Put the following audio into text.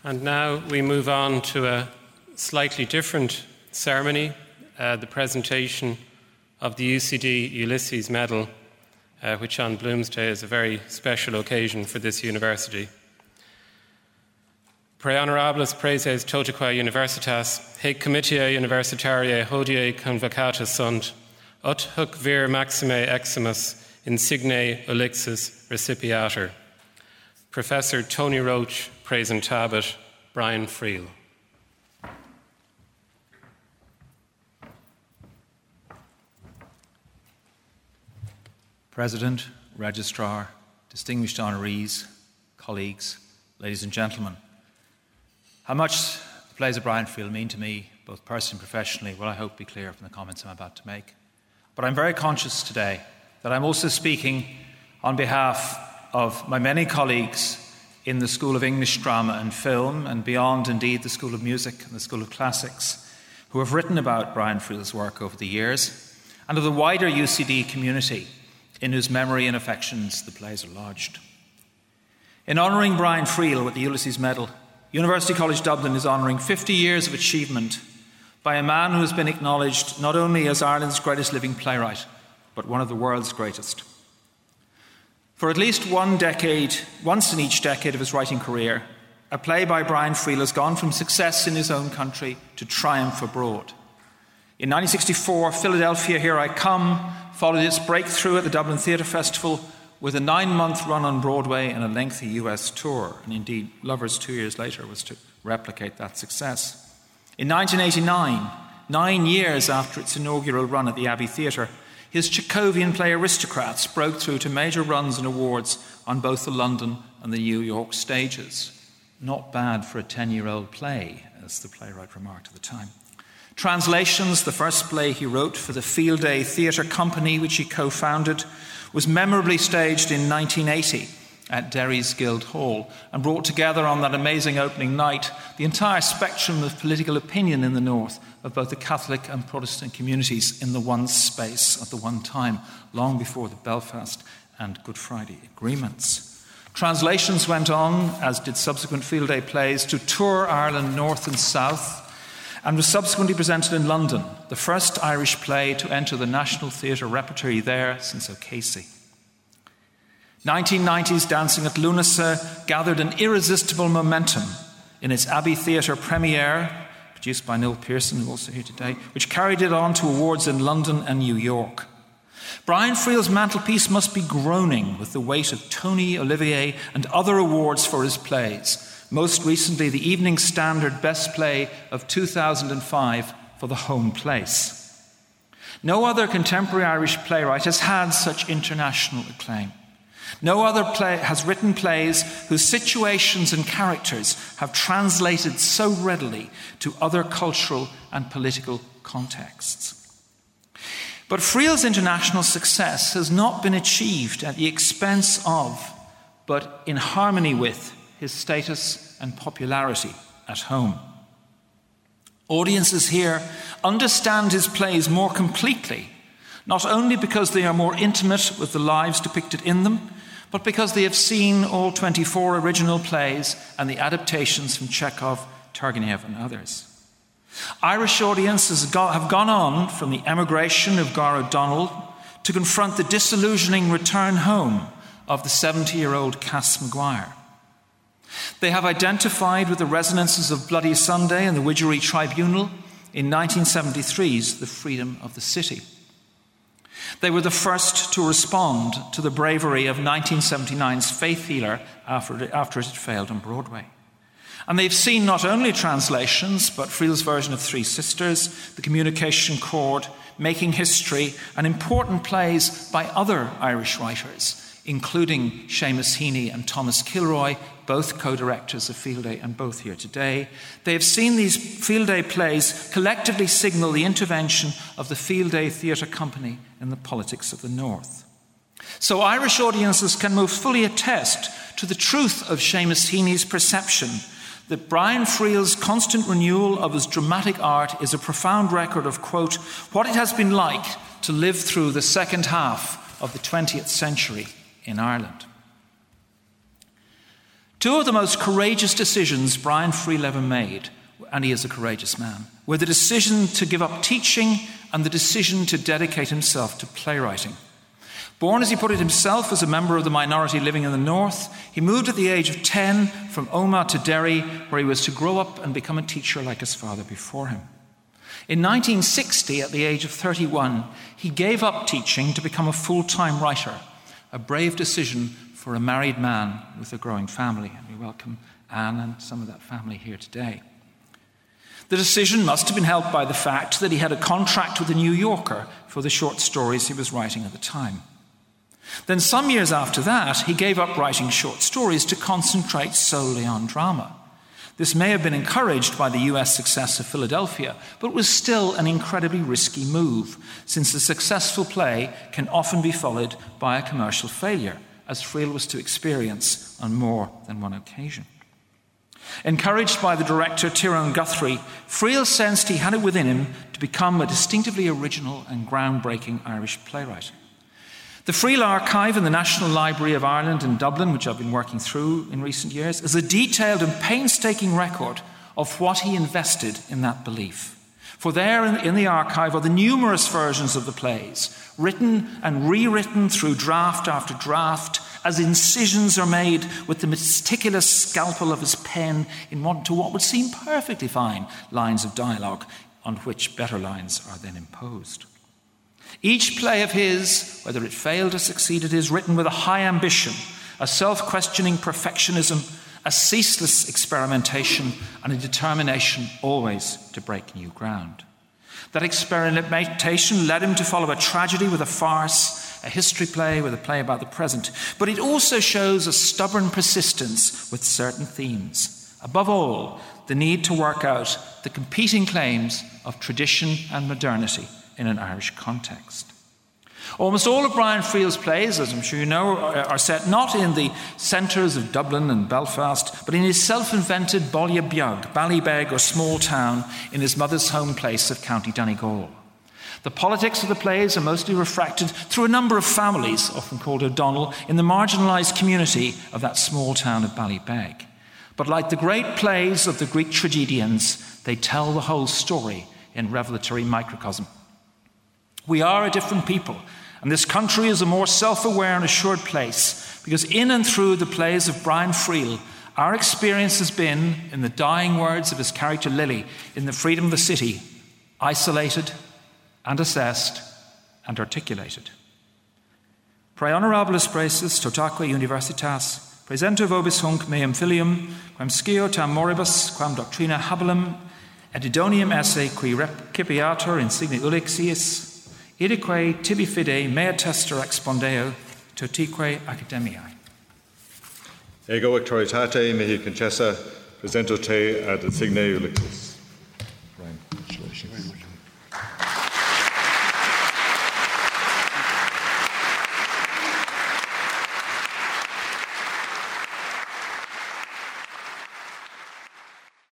And now we move on to a slightly different ceremony, the presentation of the UCD Ulysses Medal, which on Bloomsday is a very special occasion for this university. Pre honorables praeses totaque universitas, haec comitia universitariae hodie convocatus sunt, ut huc vir maxime eximus insigne elixis recipiator. Professor Tony Roach, praesentabit, Brian Friel. President, Registrar, distinguished honorees, colleagues, ladies and gentlemen. How much the plays of Brian Friel mean to me, both personally and professionally, will I hope be clear from the comments I'm about to make. But I'm very conscious today that I'm also speaking on behalf of my many colleagues in the School of English Drama and Film, and beyond indeed the School of Music and the School of Classics, who have written about Brian Friel's work over the years, and of the wider UCD community in whose memory and affections the plays are lodged. In honouring Brian Friel with the Ulysses Medal, University College Dublin is honouring 50 years of achievement by a man who has been acknowledged not only as Ireland's greatest living playwright, but one of the world's greatest. For at least once in each decade of his writing career, a play by Brian Friel has gone from success in his own country to triumph abroad. In 1964, Philadelphia, Here I Come followed its breakthrough at the Dublin Theatre Festival with a 9-month run on Broadway and a lengthy US tour. And indeed, Lovers 2 years later was to replicate that success. In 1989, 9 years after its inaugural run at the Abbey Theatre, his Chekhovian play Aristocrats broke through to major runs and awards on both the London and the New York stages. Not bad for a 10-year-old play, as the playwright remarked at the time. Translations, the first play he wrote for the Field Day Theatre Company, which he co-founded, was memorably staged in 1980 at Derry's Guildhall and brought together on that amazing opening night the entire spectrum of political opinion in the North of both the Catholic and Protestant communities in the one space at the one time, long before the Belfast and Good Friday agreements. Translations went on, as did subsequent Field Day plays, to tour Ireland north and south, and was subsequently presented in London, the first Irish play to enter the National Theatre repertory there since O'Casey. 1990s Dancing at Lunasa gathered an irresistible momentum in its Abbey Theatre premiere, produced by Noel Pearson, who's also here today, which carried it on to awards in London and New York. Brian Friel's mantelpiece must be groaning with the weight of Tony, Olivier, and other awards for his plays, most recently the Evening Standard Best Play of 2005 for The Home Place. No other contemporary Irish playwright has had such international acclaim. No other play has written plays whose situations and characters have translated so readily to other cultural and political contexts. But Friel's international success has not been achieved at the expense of, but in harmony with, his status and popularity at home. Audiences here understand his plays more completely, not only because they are more intimate with the lives depicted in them, but because they have seen all 24 original plays and the adaptations from Chekhov, Turgenev, and others. Irish audiences have gone on from the emigration of Gar O'Donnell to confront the disillusioning return home of the 70-year-old Cass Maguire. They have identified with the resonances of Bloody Sunday and the Widgery Tribunal in 1973's The Freedom of the City. They were the first to respond to the bravery of 1979's Faith Healer after it had failed on Broadway. And they've seen not only translations, but Friel's version of Three Sisters, The Communication Chord, Making History, and important plays by other Irish writers, including Seamus Heaney and Thomas Kilroy, both co-directors of Field Day and both here today. They have seen these Field Day plays collectively signal the intervention of the Field Day Theatre Company in the politics of the North. So Irish audiences can most fully attest to the truth of Seamus Heaney's perception that Brian Friel's constant renewal of his dramatic art is a profound record of, quote, what it has been like to live through the second half of the 20th century in Ireland. Two of the most courageous decisions Brian Friel ever made, and he is a courageous man, were the decision to give up teaching and the decision to dedicate himself to playwriting. Born, as he put it himself, as a member of the minority living in the north, he moved at the age of 10 from Omagh to Derry, where he was to grow up and become a teacher like his father before him. In 1960, at the age of 31, he gave up teaching to become a full-time writer, a brave decision for a married man with a growing family. And we welcome Anne and some of that family here today. The decision must have been helped by the fact that he had a contract with the New Yorker for the short stories he was writing at the time. Then some years after that, he gave up writing short stories to concentrate solely on drama. This may have been encouraged by the US success of Philadelphia, but was still an incredibly risky move, since a successful play can often be followed by a commercial failure, as Friel was to experience on more than one occasion. Encouraged by the director Tyrone Guthrie, Friel sensed he had it within him to become a distinctively original and groundbreaking Irish playwright. The Friel Archive in the National Library of Ireland in Dublin, which I've been working through in recent years, is a detailed and painstaking record of what he invested in that belief. For there in the archive are the numerous versions of the plays, written and rewritten through draft after draft, as incisions are made with the meticulous scalpel of his pen into what would seem perfectly fine lines of dialogue, on which better lines are then imposed. Each play of his, whether it failed or succeeded, is written with a high ambition, a self-questioning perfectionism, a ceaseless experimentation, and a determination always to break new ground. That experimentation led him to follow a tragedy with a farce, a history play with a play about the present, but it also shows a stubborn persistence with certain themes. Above all, the need to work out the competing claims of tradition and modernity in an Irish context. Almost all of Brian Friel's plays, as I'm sure you know, are set not in the centres of Dublin and Belfast, but in his self-invented Ballybeag, Ballybeg, or small town in his mother's home place of County Donegal. The politics of the plays are mostly refracted through a number of families, often called O'Donnell, in the marginalised community of that small town of Ballybeg. But like the great plays of the Greek tragedians, they tell the whole story in revelatory microcosm. We are a different people, and this country is a more self-aware and assured place, because in and through the plays of Brian Friel, our experience has been, in the dying words of his character Lily in The Freedom of the City, isolated and assessed and articulated. Prae honorabilis praeses totaque universitas, praesenter vobis hunc meum filium, quam scio tam moribus, quam doctrina habilum, et idonium esse qui recipiator insigne ulixiis, idique tibi fide mea tester expondeo totique academiae. Ego auctoritate mihi concessa presento te ad insigne ulixis.